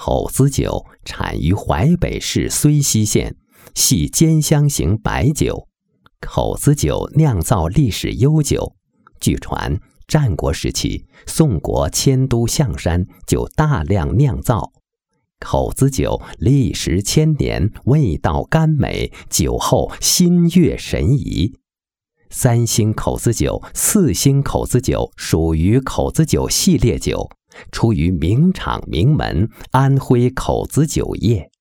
口子酒产于淮北市睢溪县，系兼香型白酒。口子酒酿造历史悠久，据传战国时期宋国迁都象山就大量酿造。口子酒历时1000年，味道甘美，酒后心悦神怡。3星口子酒、4星口子酒属于口子酒系列酒，出于名厂名门安徽口子酒业。